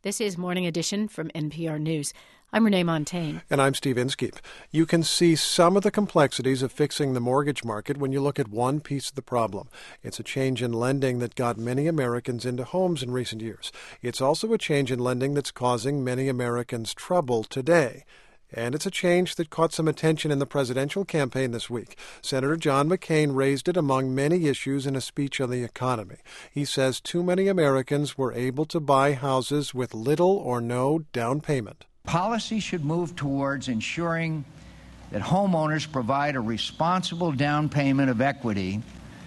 This is Morning Edition from NPR News. I'm Renee Montagne. And I'm Steve Inskeep. You can see some of the complexities of fixing the mortgage market when you look at one piece of the problem. It's a change in lending that got many Americans into homes in recent years. It's also a change in lending that's causing many Americans trouble today. And it's a change that caught some attention in the presidential campaign this week. Senator John McCain raised it among many issues in a speech on the economy. He says too many Americans were able to buy houses with little or no down payment. Policy should move towards ensuring that homeowners provide a responsible down payment of equity.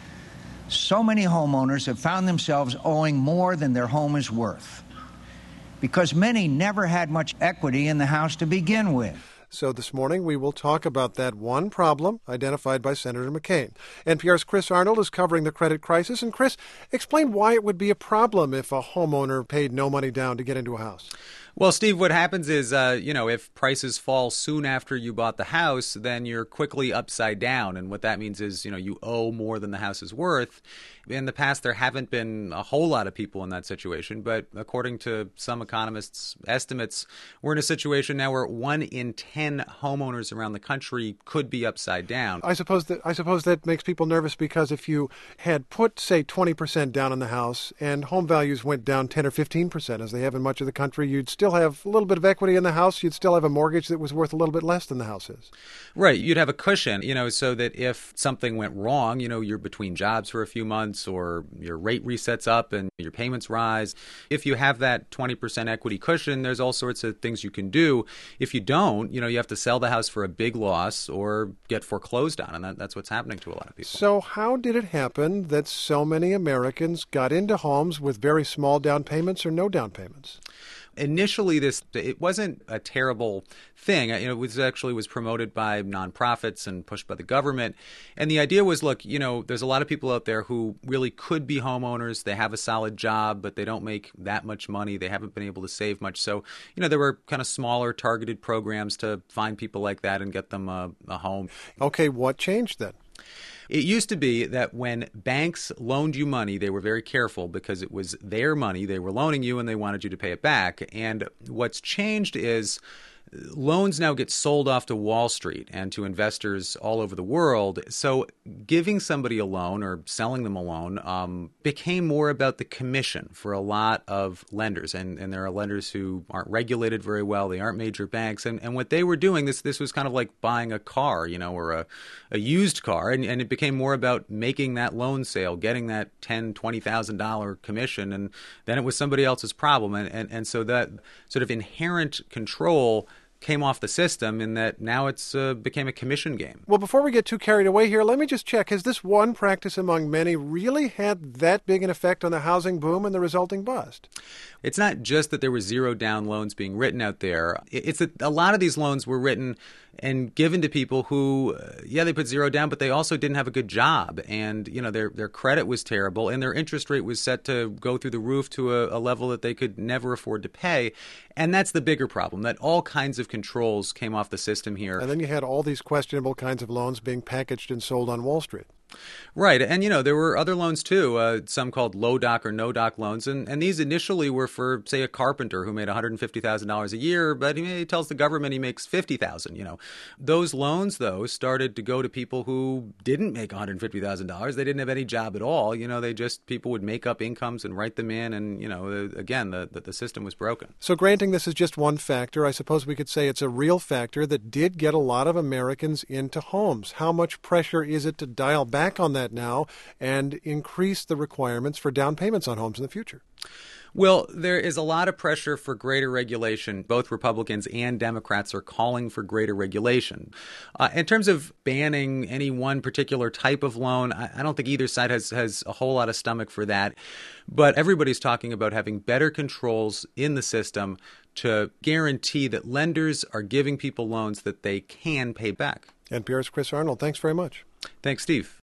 So many homeowners have found themselves owing more than their home is worth, because many never had much equity in the house to begin with. So this morning we will talk about that one problem identified by Senator McCain. NPR's Chris Arnold is covering the credit crisis. And Chris, explain why it would be a problem if a homeowner paid no money down to get into a house. Well, Steve, what happens is, if prices fall soon after you bought the house, then you're quickly upside down. And what that means is, you owe more than the house is worth. In the past, there haven't been a whole lot of people in that situation. But according to some economists' estimates, we're in a situation now where 1 in 10 homeowners around the country could be upside down. I suppose that makes people nervous because if you had put, say, 20% down on the house and home values went down 10 or 15%, as they have in much of the country, you'd still have a little bit of equity in the house. You'd still have a mortgage that was worth a little bit less than the house is. Right. You'd have a cushion, so that if something went wrong, you're between jobs for a few months or your rate resets up and your payments rise. If you have that 20% equity cushion, there's all sorts of things you can do. If you don't, you have to sell the house for a big loss or get foreclosed on. And that's what's happening to a lot of people. So how did it happen that so many Americans got into homes with very small down payments or no down payments? Initially, it wasn't a terrible thing. It was promoted by nonprofits and pushed by the government. And the idea was, look, there's a lot of people out there who really could be homeowners. They have a solid job, but they don't make that much money. They haven't been able to save much. So, there were kind of smaller targeted programs to find people like that and get them a home. Okay, what changed then? It used to be that when banks loaned you money, they were very careful because it was their money. They were loaning you and they wanted you to pay it back. And what's changed is loans now get sold off to Wall Street and to investors all over the world. So giving somebody a loan or selling them a loan became more about the commission for a lot of lenders. And there are lenders who aren't regulated very well. They aren't major banks. And what they were doing, this was kind of like buying a car, or a used car. And it became more about making that loan sale, getting that $10,000, $20,000 commission. And then it was somebody else's problem. And so that sort of inherent control came off the system in that now it's became a commission game. Well, before we get too carried away here, let me just check. Has this one practice among many really had that big an effect on the housing boom and the resulting bust? It's not just that there were zero down loans being written out there. It's that a lot of these loans were written and given to people who, they put zero down, but they also didn't have a good job. And, their credit was terrible and their interest rate was set to go through the roof to a level that they could never afford to pay. And that's the bigger problem, that all kinds of controls came off the system here. And then you had all these questionable kinds of loans being packaged and sold on Wall Street. Right. And, there were other loans, too, some called low doc or no doc loans. And these initially were for, say, a carpenter who made $150,000 a year, but he tells the government he makes $50,000. Those loans, though, started to go to people who didn't make $150,000. They didn't have any job at all. People would make up incomes and write them in. And, again, the system was broken. So granting this is just one factor, I suppose we could say it's a real factor that did get a lot of Americans into homes. How much pressure is it to dial back on that now and increase the requirements for down payments on homes in the future? Well, there is a lot of pressure for greater regulation. Both Republicans and Democrats are calling for greater regulation. In terms of banning any one particular type of loan, I don't think either side has a whole lot of stomach for that. But everybody's talking about having better controls in the system to guarantee that lenders are giving people loans that they can pay back. NPR's Chris Arnold, thanks very much. Thanks, Steve.